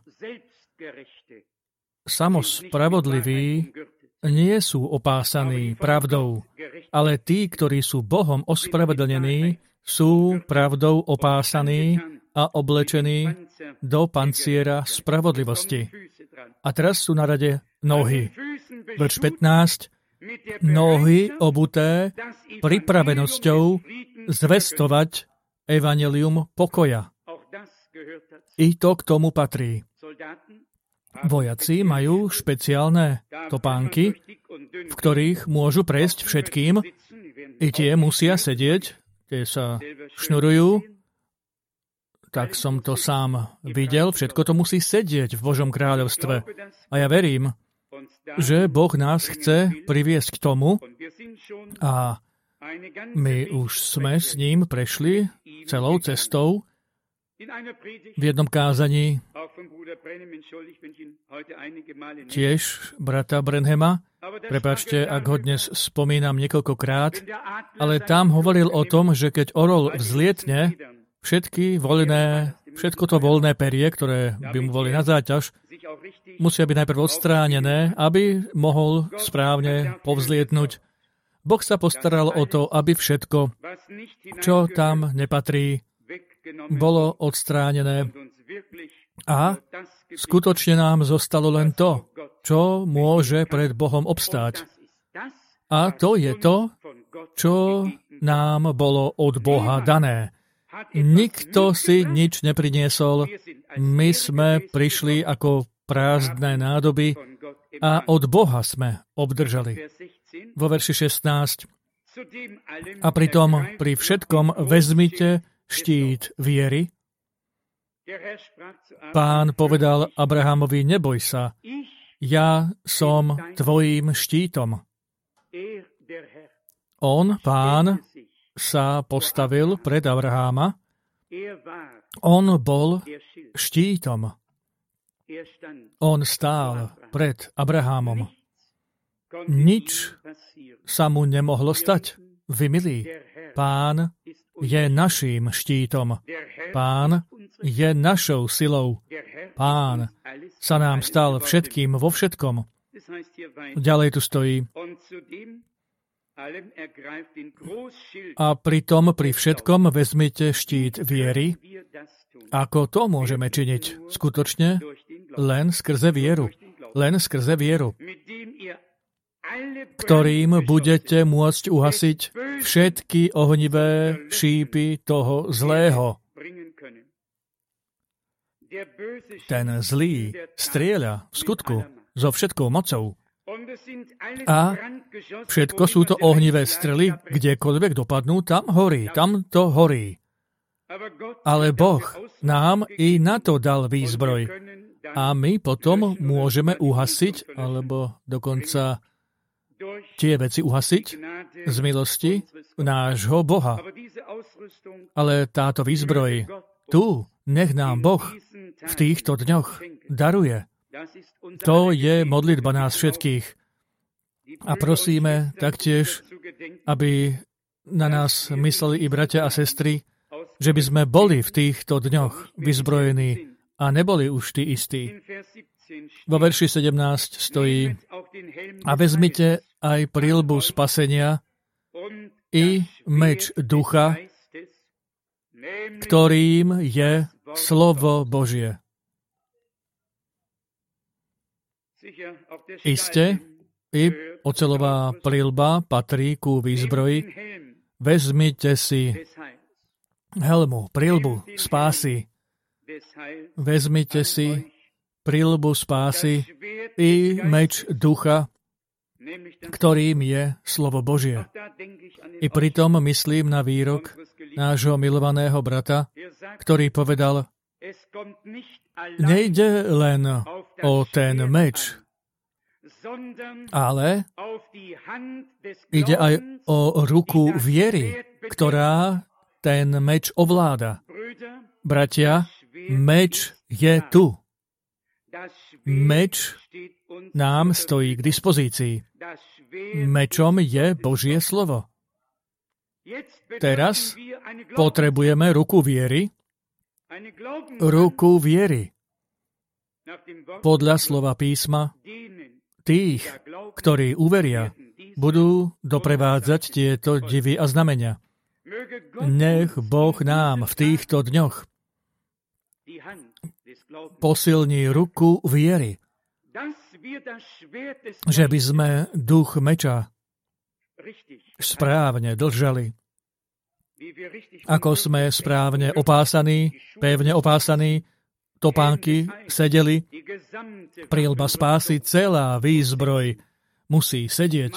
Samospravodliví nie sú opásaní pravdou, ale tí, ktorí sú Bohom ospravedlnení, sú pravdou opásaní a oblečení do panciera spravodlivosti. A teraz sú na rade nohy. Verš 15. Nohy obuté pripravenosťou zvestovať evanjelium pokoja. I to k tomu patrí. Vojaci majú špeciálne topánky, v ktorých môžu prejsť všetkým. I tie musia sedieť, tie sa šnurujú. Tak som to sám videl. Všetko to musí sedieť v Božom kráľovstve. A ja verím, že Boh nás chce priviesť k tomu a my už sme s ním prešli celou cestou. V jednom kázaní tiež brata Branhama, prepáčte, ak ho dnes spomínam niekoľkokrát, ale tam hovoril o tom, že keď orol vzlietne, všetko to voľné perie, ktoré by mu boli na záťaž, musia byť najprv odstránené, aby mohol správne povzlietnúť. Boh sa postaral o to, aby všetko, čo tam nepatrí, bolo odstránené. A skutočne nám zostalo len to, čo môže pred Bohom obstáť. A to je to, čo nám bolo od Boha dané. Nikto si nič nepriniesol. My sme prišli ako prázdne nádoby a od Boha sme obdržali. Vo verši 16. A pritom pri všetkom vezmite štít viery. Pán povedal Abrahamovi, neboj sa, ja som tvojím štítom. On, Pán, sa postavil pred Abraháma. On bol štítom. On stál pred Abrahámom. Nič sa mu nemohlo stať. Vy, milí, Pán je naším štítom. Pán je našou silou. Pán sa nám stal všetkým vo všetkom. Ďalej tu stojí. A pritom pri všetkom vezmite štít viery. Ako to môžeme činiť? Skutočne len skrze vieru. Len skrze vieru, ktorým budete môcť uhasiť všetky ohnivé šípy toho zlého. Ten zlý strieľa v skutku so všetkou mocou. A všetko sú to ohnivé strely, kdekoľvek dopadnú, tam horí, tam to horí. Ale Boh nám i na to dal výzbroj. A my potom môžeme uhasiť, alebo dokonca tie veci uhasiť z milosti nášho Boha. Ale táto výzbroj tu nech nám Boh v týchto dňoch daruje. To je modlitba nás všetkých. A prosíme taktiež, aby na nás mysleli i bratia a sestry, že by sme boli v týchto dňoch vyzbrojení a neboli už tí istí. Vo verši 17 stojí: a vezmite aj príľbu spasenia i meč ducha, ktorým je slovo Božie. Iste, i oceľová prilba patrí ku výzbroji. Vezmite si helmu, prilbu spásy. Vezmite si prilbu spásy i meč ducha, ktorým je slovo Božie. I pritom myslím na výrok nášho milovaného brata, ktorý povedal, nejde len o ten meč, ale ide aj o ruku viery, ktorá ten meč ovláda. Bratia, meč je tu. Meč nám stojí k dispozícii. Mečom je Božie slovo. Teraz potrebujeme ruku viery. Ruku viery. Podľa slova písma, tých, ktorí uveria, budú doprevádzať tieto divy a znamenia. Nech Boh nám v týchto dňoch posilní ruku viery, že by sme duch meča správne držali. Ako sme správne opásaní, pevne opásaní, topánky sedeli, prilba spásy, celá výzbroj musí sedieť.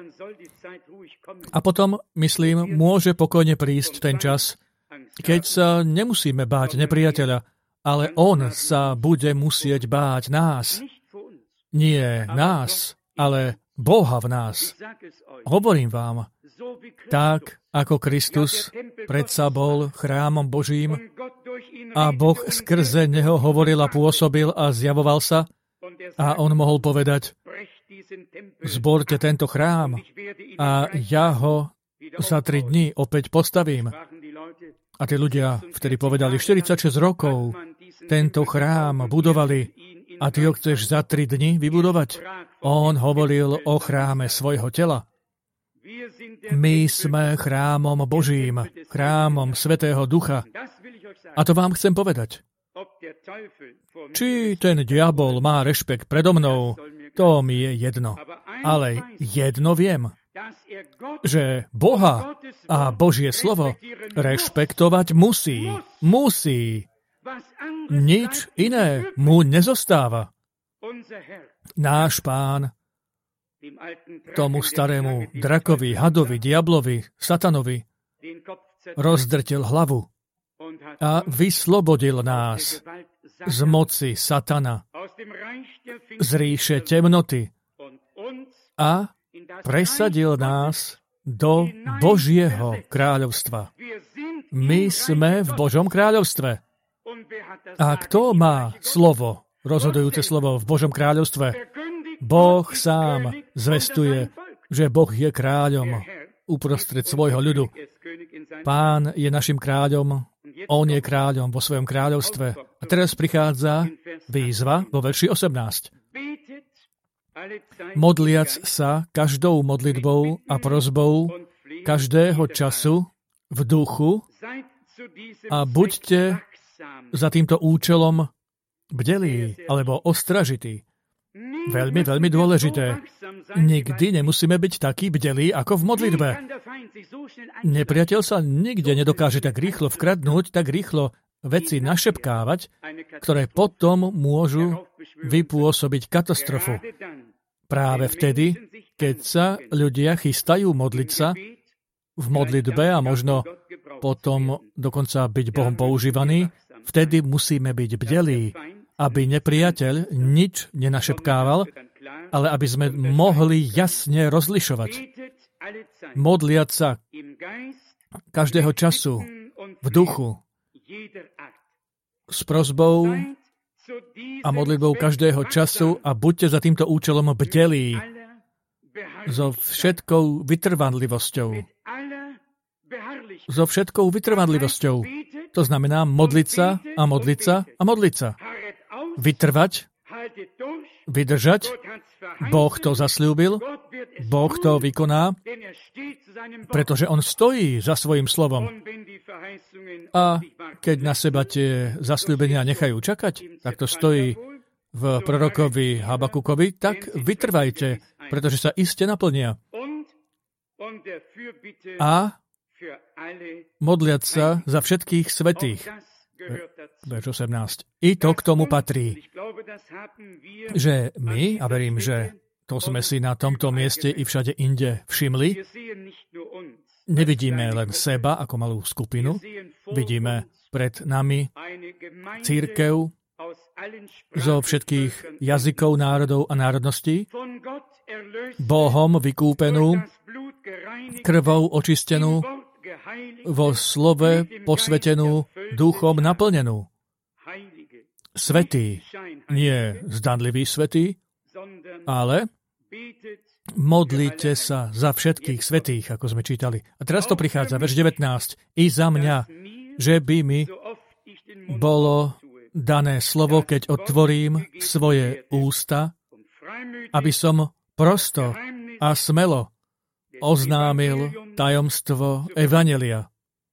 A potom, myslím, môže pokojne prísť ten čas, keď sa nemusíme báť nepriateľa, ale on sa bude musieť báť nás. Nie nás, ale Boha v nás. Hovorím vám, tak ako Kristus predsa bol chrámom Božím a Boh skrze neho hovoril a pôsobil a zjavoval sa a on mohol povedať, zborte tento chrám a ja ho za 3 dní opäť postavím. A tí ľudia vtedy povedali, 46 rokov tento chrám budovali a ty ho chceš za 3 dni vybudovať? On hovoril o chráme svojho tela. My sme chrámom Božím, chrámom Svätého Ducha. A to vám chcem povedať. Či ten diabol má rešpekt predo mnou, to mi je jedno. Ale jedno viem, že Boha a Božie slovo rešpektovať musí. Musí. Nič iné mu nezostáva. Náš Pán tomu starému drakovi, hadovi, diablovi, satanovi rozdrtil hlavu a vyslobodil nás z moci satana, z ríše temnoty a presadil nás do Božieho kráľovstva. My sme v Božom kráľovstve. A kto má slovo, rozhodujúce slovo v Božom kráľovstve? Boh sám zvestuje, že Boh je kráľom uprostred svojho ľudu. Pán je našim kráľom, on je kráľom vo svojom kráľovstve. A teraz prichádza výzva vo verši 18. Modliac sa každou modlitbou a prosbou každého času v duchu a buďte za týmto účelom bdelí alebo ostražití. Veľmi, veľmi dôležité. Nikdy nemusíme byť takí bdelí ako v modlitbe. Nepriateľ sa nikde nedokáže tak rýchlo vkradnúť, tak rýchlo veci našepkávať, ktoré potom môžu vypôsobiť katastrofu. Práve vtedy, keď sa ľudia chystajú modliť sa v modlitbe a možno potom dokonca byť Bohom používaný, vtedy musíme byť bdelí, aby nepriateľ nič nenašepkával, ale aby sme mohli jasne rozlišovať. Modliať sa každého času v duchu s prosbou a modlitbou každého času a buďte za týmto účelom bdelí so všetkou vytrvanlivosťou. So všetkou vytrvanlivosťou. To znamená modliť sa a modliť sa a modliť sa. Vytrvať, vydržať, Boh to zasľúbil, Boh to vykoná, pretože on stojí za svojím slovom. A keď na seba tie zasľúbenia nechajú čakať, tak to stojí v prorokovi Habakukovi, tak vytrvajte, pretože sa iste naplnia. A modliať sa za všetkých svätých. Verš 18. I to k tomu patrí, že my, a verím, že to sme si na tomto mieste i všade inde všimli, nevidíme len seba ako malú skupinu, vidíme pred nami cirkev zo všetkých jazykov, národov a národností, Bohom vykúpenú, krvou očistenú, vo slove posvetenú, duchom naplnenú. Svätý, nie zdanlivý svätý, ale modlite sa za všetkých svätých, ako sme čítali. A teraz to prichádza, verš 19. I za mňa, že by mi bolo dané slovo, keď otvorím svoje ústa, aby som prosto a smelo oznámil tajomstvo evanjelia.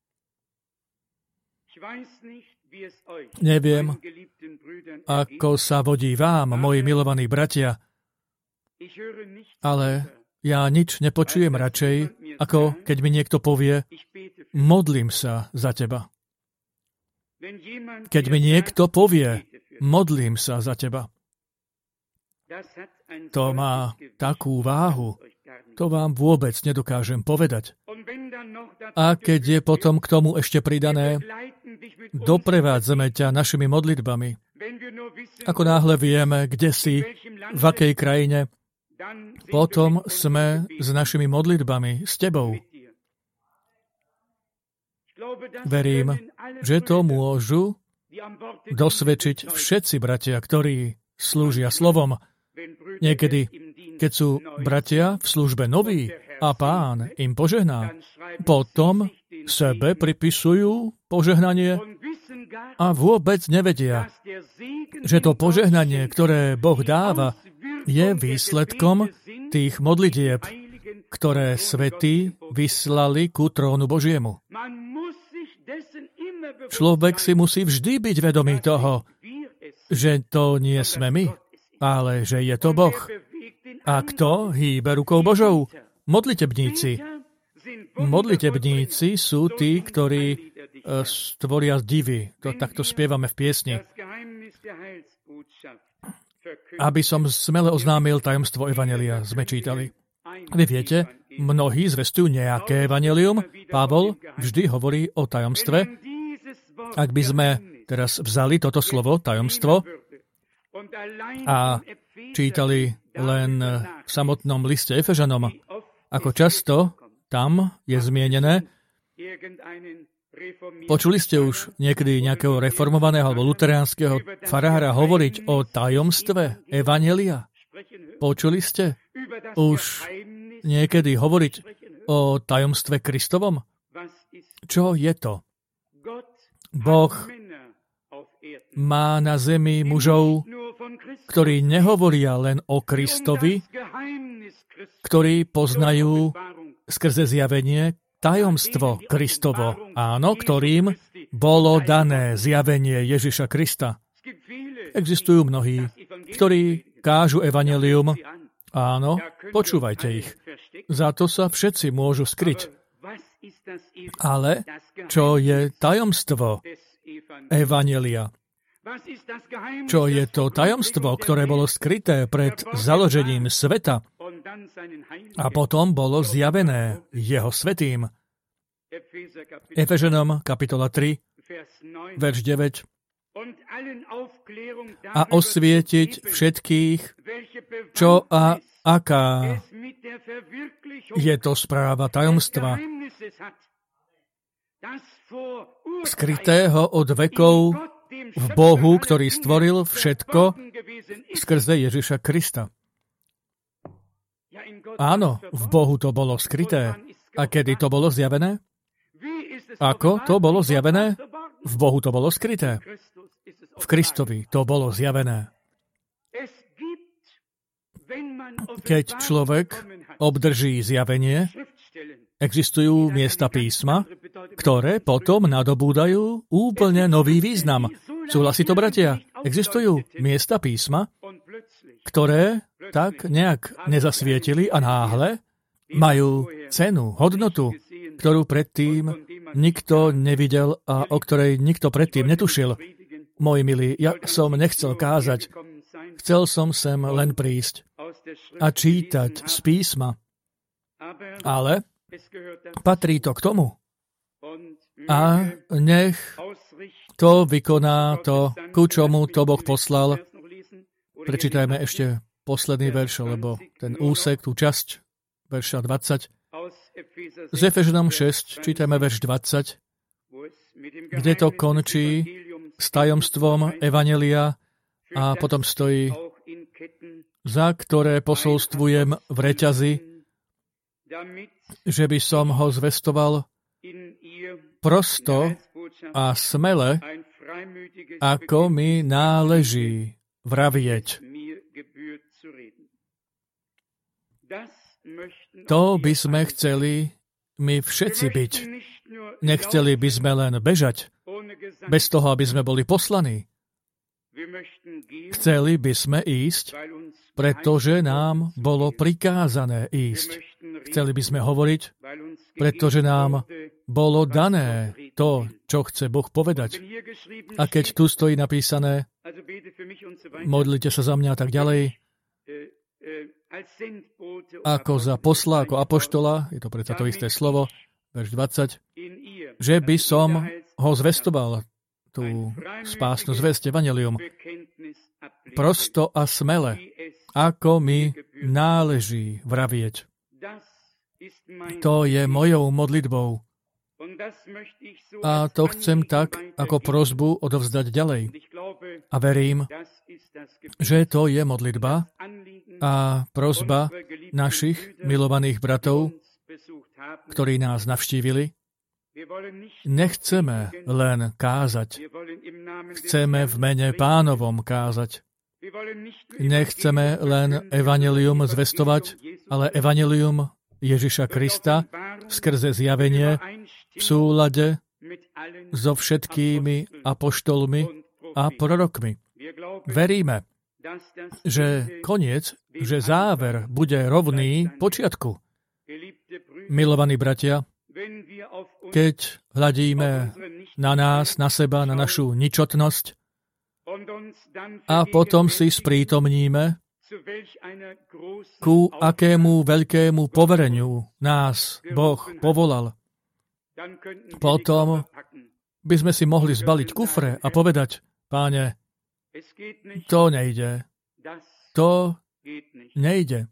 Neviem, ako sa vodí vám, moji milovaní bratia, ale ja nič nepočujem radšej, ako keď mi niekto povie, modlím sa za teba. Keď mi niekto povie, modlím sa za teba. To má takú váhu, to vám vôbec nedokážem povedať. A keď je potom k tomu ešte pridané, doprevádzame ťa našimi modlitbami. Ako náhle vieme, kde si, v akej krajine, potom sme s našimi modlitbami s tebou. Verím, že to môžu dosvedčiť všetci bratia, ktorí slúžia slovom. Niekedy, keď sú bratia v službe noví a Pán im požehná, potom sebe pripisujú požehnanie a vôbec nevedia, že to požehnanie, ktoré Boh dáva, je výsledkom tých modlitieb, ktoré svätí vyslali ku trónu Božiemu. Človek si musí vždy byť vedomý toho, že to nie sme my, ale že je to Boh. A kto hýbe rukou Božou? Modlitebníci. Modlitebníci sú tí, ktorí stvoria divy. To takto spievame v piesni. Aby som smele oznámil tajomstvo evanjelia, sme čítali. Vy viete, mnohí zvestujú nejaké evanjelium. Pavol vždy hovorí o tajomstve. Ak by sme teraz vzali toto slovo, tajomstvo, a čítali len v samotnom liste Efežanom, ako často tam je zmienené. Počuli ste už niekedy nejakého reformovaného alebo luteránskeho farára hovoriť o tajomstve evanjelia? Počuli ste už niekedy hovoriť o tajomstve Kristovom? Čo je to? Boh má na zemi mužov, ktorí nehovoria len o Kristovi, ktorí poznajú skrze zjavenie tajomstvo Kristovo, áno, ktorým bolo dané zjavenie Ježiša Krista. Existujú mnohí, ktorí kážu evanjelium, áno, počúvajte ich. Za to sa všetci môžu skryť. Ale čo je tajomstvo evanjelia? Čo je to tajomstvo, ktoré bolo skryté pred založením sveta a potom bolo zjavené jeho svätým? Efežanom kapitola 3, verš 9. A osvietiť všetkých, čo a aká je to správa tajomstva, skrytého od vekov v Bohu, ktorý stvoril všetko skrze Ježiša Krista. Áno, v Bohu to bolo skryté. A kedy to bolo zjavené? Ako to bolo zjavené? V Bohu to bolo skryté. V Kristovi to bolo zjavené. Keď človek obdrží zjavenie, Existujú miesta písma, ktoré potom nadobúdajú úplne nový význam. Súhlasí to, bratia? Existujú miesta písma, ktoré tak nejak nezasvietili a náhle majú cenu, hodnotu, ktorú predtým nikto nevidel a o ktorej nikto predtým netušil. Môj milý, ja som nechcel kázať. Chcel som sem len prísť a čítať z písma. Ale patrí to k tomu. A nech to vykoná to, ku čomu to Boh poslal. Prečítajme ešte posledný verš, lebo ten úsek, tú časť, verša 20. Z Efežanom 6, čítame verš 20, kde to končí s tajomstvom evanjelia a potom stojí, za ktoré posolstvujem v reťazi, že by som ho zvestoval prosto a smele, ako mi náleží vravieť. To by sme chceli my všetci byť. Nechceli by sme len bežať, bez toho, aby sme boli poslaní. Chceli by sme ísť, pretože nám bolo prikázané ísť. Chceli by sme hovoriť, pretože nám bolo dané to, čo chce Boh povedať. A keď tu stojí napísané, modlite sa za mňa a tak ďalej, ako za posla, ako apoštola, je to predsa to isté slovo, verš 20, že by som ho zvestoval, tú spásnu zvesť, evanjelium, prosto a smele, ako mi náleží vravieť. To je mojou modlitbou. A to chcem tak, ako prosbu odovzdať ďalej. A verím, že to je modlitba a prosba našich milovaných bratov, ktorí nás navštívili. Nechceme len kázať. Chceme v mene Pánovom kázať. Nechceme len evanjelium zvestovať, ale evanjelium Ježiša Krista skrze zjavenie v súlade so všetkými apoštolmi a prorokmi. Veríme, že koniec, že záver bude rovný počiatku. Milovaní bratia, keď hľadíme na nás, na seba, na našu ničotnosť a potom si sprítomníme, ku akému veľkému povereniu nás Boh povolal, potom by sme si mohli zbaliť kufre a povedať, Páne, to nejde. To nejde.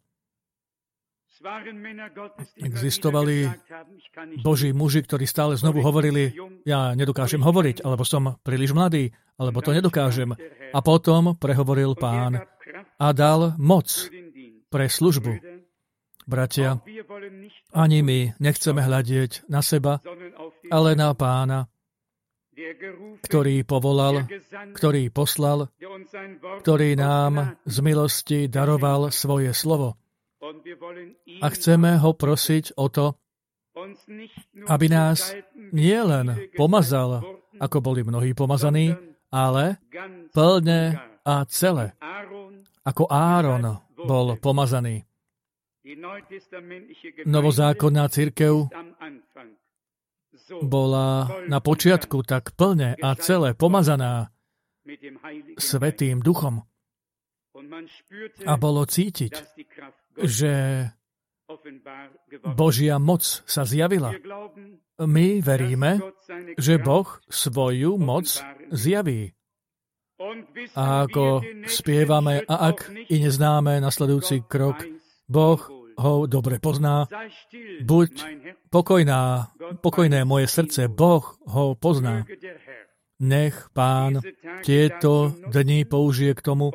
Existovali Boží muži, ktorí stále znovu hovorili, ja nedokážem hovoriť, alebo som príliš mladý, alebo to nedokážem. A potom prehovoril Pán a dal moc pre službu. Bratia, ani my nechceme hľadieť na seba, ale na Pána, ktorý povolal, ktorý poslal, ktorý nám z milosti daroval svoje slovo. A chceme ho prosiť o to, aby nás nielen pomazal, ako boli mnohí pomazaní, ale plne a celé, ako Áron bol pomazaný. Novozákonná cirkev bola na počiatku tak plne a celé pomazaná Svätým Duchom. A bolo cítiť, že Božia moc sa zjavila. My veríme, že Boh svoju moc zjaví. A ako spievame, a ak i neznáme nasledujúci krok, Boh ho dobre pozná. Buď pokojné moje srdce, Boh ho pozná. Nech Pán tieto dni použije k tomu,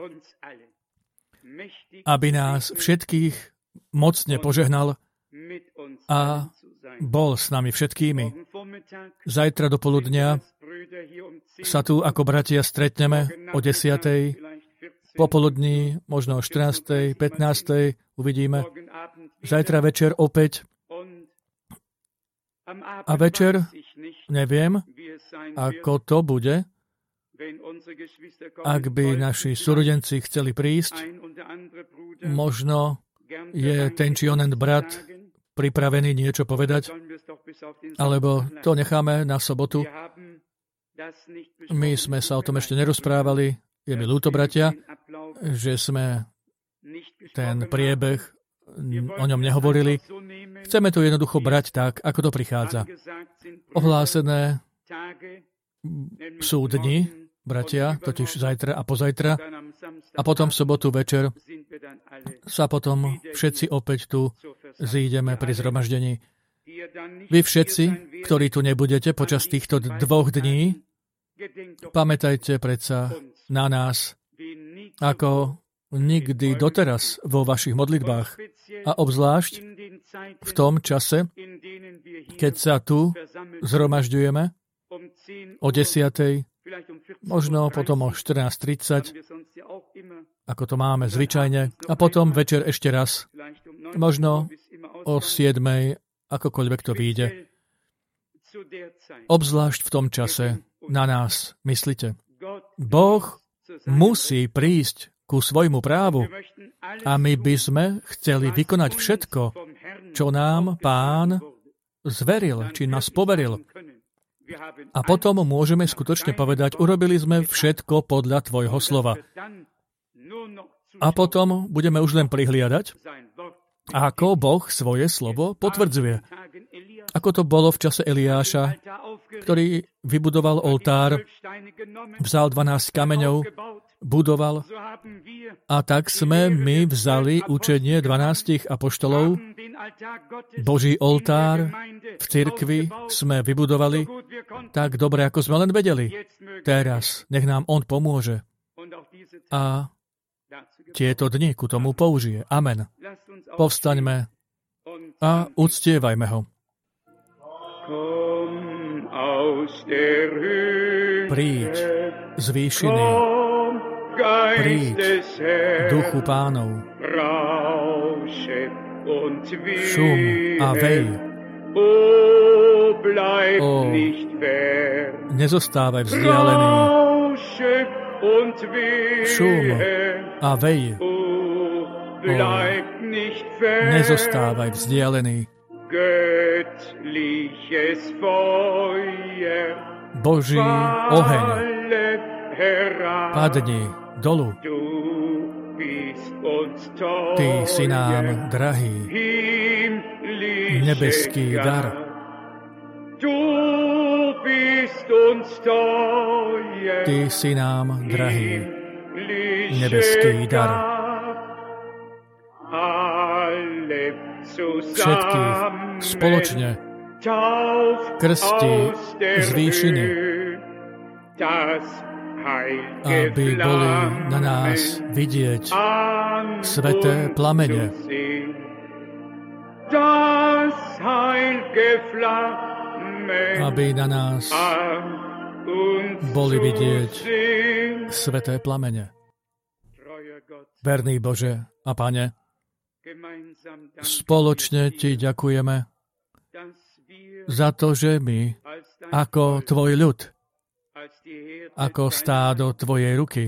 aby nás všetkých mocne požehnal a bol s nami všetkými. Zajtra do poludnia sa tu ako bratia stretneme o 10:00, popoludní, možno o 14:00, 15:00, uvidíme. Zajtra večer opäť A večer neviem, ako to bude, ak by naši súrodenci chceli prísť. Možno je ten či onen brat pripravený niečo povedať, alebo to necháme na sobotu. My sme sa o tom ešte nerozprávali. Je mi ľúto, bratia, že sme ten priebeh o ňom nehovorili. Chceme to jednoducho brať tak, ako to prichádza. Ohlásené sú dni, bratia, totiž zajtra a pozajtra, a potom v sobotu večer sa potom všetci opäť tu zídeme pri zhromaždení. Vy všetci, ktorí tu nebudete počas týchto 2 dní, pamätajte predsa na nás, ako nikdy doteraz vo vašich modlitbách a obzvlášť v tom čase, keď sa tu zhromažďujeme o 10:00, možno potom o 14:30, ako to máme zvyčajne, a potom večer ešte raz, možno o 7:00, akokoľvek to vyjde. Obzvlášť v tom čase na nás myslite. Boh musí prísť ku svojmu právu a my by sme chceli vykonať všetko, čo nám Pán zveril, či nás poveril. A potom môžeme skutočne povedať, urobili sme všetko podľa tvojho slova. A potom budeme už len prihliadať, ako Boh svoje slovo potvrdzuje. Ako to bolo v čase Eliáša, ktorý vybudoval oltár, vzal 12 kameňov, budoval, a tak sme my vzali učenie 12 apoštolov, Boží oltár v cirkvi sme vybudovali tak dobre, ako sme len vedeli. Teraz nech nám on pomôže a tieto dni ku tomu použije. Amen. Povstaňme a uctievajme ho. Príď z výšiny, príď, Duchu Pánov, šum a vej. Nezostávaj vzdialený. Šum a vej. Nezostávaj vzdialený. Boží oheň, padni dolu. Ty si nám drahý, nebeský dar. Ty si nám drahý, nebeský dar. Všetkých spoločne krsti z výšiny, aby boli na nás vidieť sveté plamene. Aby na nás boli vidieť sveté plamene. Verný Bože a Pane, spoločne Ti ďakujeme za to, že my, ako Tvoj ľud, ako stádo Tvojej ruky,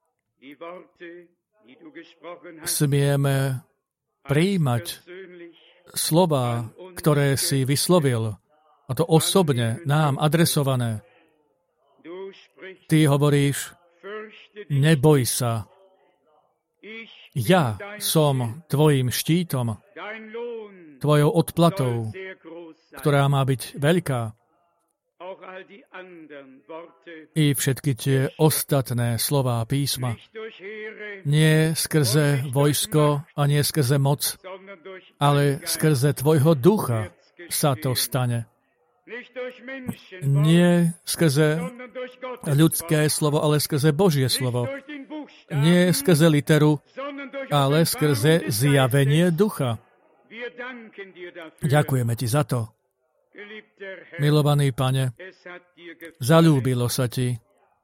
smieme prijímať slová, ktoré si vyslovil, a to osobne nám adresované. Ty hovoríš, neboj sa, ja som tvojim štítom, tvojou odplatou, ktorá má byť veľká. I všetky tie ostatné slová písma. Nie skrze vojsko a nie skrze moc, ale skrze tvojho ducha sa to stane. Nie skrze ľudské slovo, ale skrze Božie slovo. Nie skrze literu, ale skrze zjavenie ducha. Ďakujeme Ti za to. Milovaný Pane, zaľúbilo sa Ti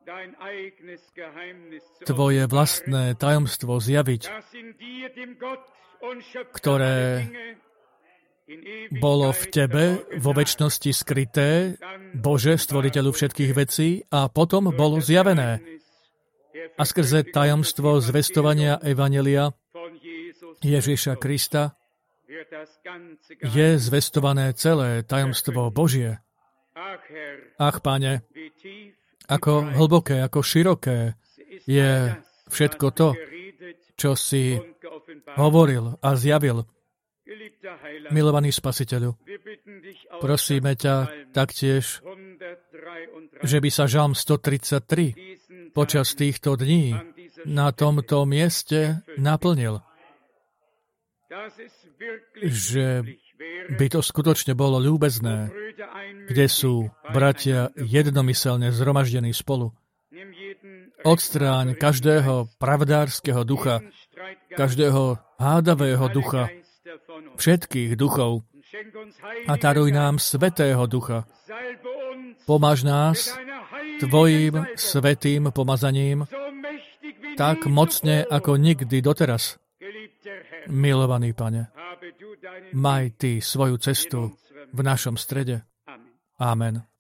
Tvoje vlastné tajomstvo zjaviť, ktoré bolo v tebe vo večnosti skryté, Bože, stvoriteľu všetkých vecí, a potom bolo zjavené. A skrze tajomstvo zvestovania evanjelia Ježiša Krista je zvestované celé tajomstvo Božie. Ach, Pane, ako hlboké, ako široké je všetko to, čo si hovoril a zjavil. Milovaný Spasiteľu, prosíme ťa taktiež, že by sa Žalm 133 počas týchto dní na tomto mieste naplnil. Že by to skutočne bolo ľúbezné, kde sú bratia jednomyselne zhromaždení spolu. Odstráň každého pravdárskeho ducha, každého hádavého ducha, všetkých duchov a daruj nám Svätého Ducha. Pomáž nás Tvojim svätým pomazaním tak mocne ako nikdy doteraz. Milovaný Pane, maj Ty svoju cestu v našom strede. Amen.